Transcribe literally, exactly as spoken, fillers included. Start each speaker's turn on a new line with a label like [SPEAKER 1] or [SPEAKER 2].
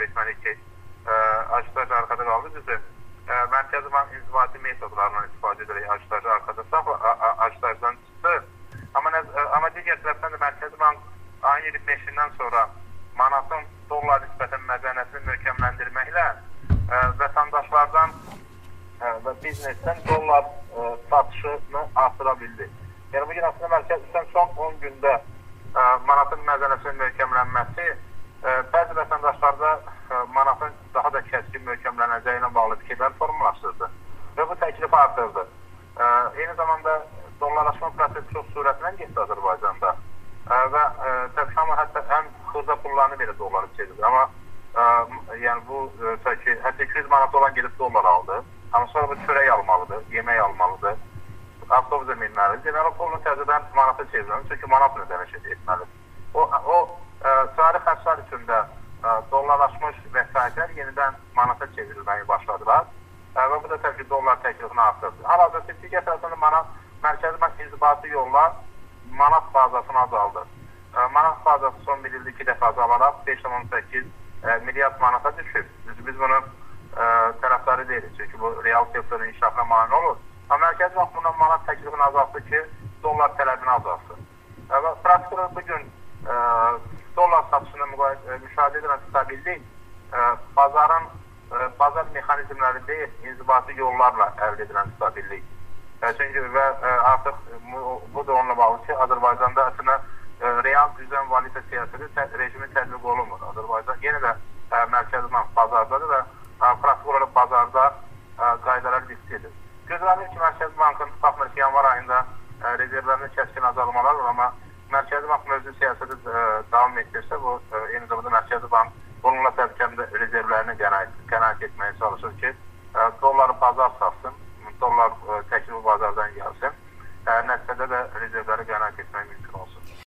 [SPEAKER 1] təsəvvür etməliyik ki, ajitaj arxada qaldı. Düzdür, Mərkəzi Bank inzibati metodlarından istifadə edərək ajitajı arxada saxla, ajitajdan çıxdı. Amma digər tərəfdən də Mərkəzi Bank ayın iyirmi beşindən sonra manatın dollar nisbətən məzənəsini möhkəmləndirməklə vətəndaşlardan və biznesdən dollar satışını artıra bildi. Yəni, bugün aslında Mərkəzi son on gündə manatın məzənəsinin möhkəmlənməsi bəzi vətəndaşlarda manatın daha da kəskin möhkəmlənəcəyi ilə bağlı fikirlər formalaşdırdı və bu təklifi artırdı. Eyni zamanda dollarlaşma prosesi çox sürətlə getdi Azərbaycanda və təbii ki, hətta ən xırda pullarını belə dolları çevirdi. Amma yəni bu, hətta iki yüz manat olan gedib dollar aldı. Amma sonra bu çörək almalıdır, yemək almalıdır, avtobusa minməlidir. Deməli, pulunu təzədən manata çevirməlidir, çünki manat ödəniş etməlidir. O, cari xərclər üçündə dollarlaşmış vəsaitlər yenidən manata çevrilməyi başladılar və bu da təbii ki, dollar təklifini artırdı. Hal-hazırda digər tərəfdən manat, Mərkəzi Bank inzibati yolla manat bazasını azaldır. Manat bazası son bir ildə iki dəfə azalaraq beş nöqtə on səkkiz milyard manata düşüb. Biz bunun tərəfləri deyirik, çünki bu real sektorun inkişafına mane olur. Amma Mərkəzi Bank bundan manat təklifini azaltdı ki, dollar tələbini azalsın. Və praktikada bugün dollar satışını müşahidə edən stabillik bazarın bazar mexanizmləri deyil, inzibati yollarla əldə edilən stabillik. Çünki və artıq bu da onunla bağlı ki, Azərbaycanda əslində real düzən valyuta siyasəti rejimi tətbiq olunmur. Azərbaycan yenə də Mərkəzi Bank bazardadır və praktik olaraq bazarda qaydalar diktidir. Gözlənilir ki, Mərkəzi Bankın baxmır ki, yanvar ayında rezervlərində kəskin azalmalar var, amma Mərkəzi Bank mövcud siyasəti davam etdirsə, bu eyni zamanda Mərkəzi Bank bununla təbii rezervlərini qənaət etməyə çalışır ki, dolları bazar satsın, dollar təklifi bazardan gəlsin, nəticədə də rezervləri qənaət etmək mümkün.